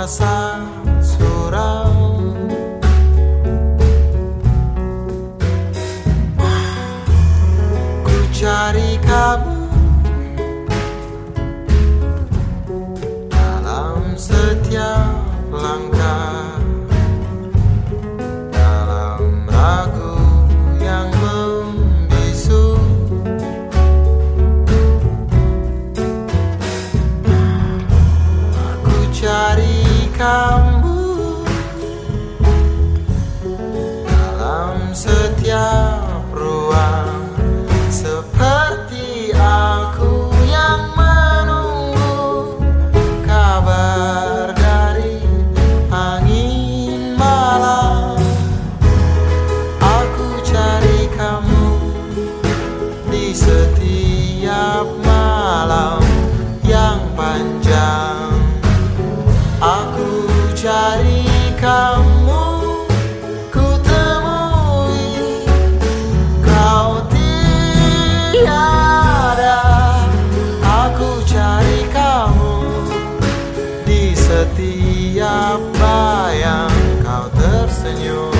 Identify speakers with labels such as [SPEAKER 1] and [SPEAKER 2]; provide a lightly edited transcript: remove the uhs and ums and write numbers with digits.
[SPEAKER 1] masa suram. Ku cari kamu dalam setiap langkah, dalam ragu yang membisu. Aku cari kamu dalam setiap ruang, seperti aku yang menunggu kabar dari angin malam. Aku cari kamu di setiap malam yang panjang. Aku cari kamu, ku temui kau tiada. Aku cari kamu di setiap bayang kau tersenyum.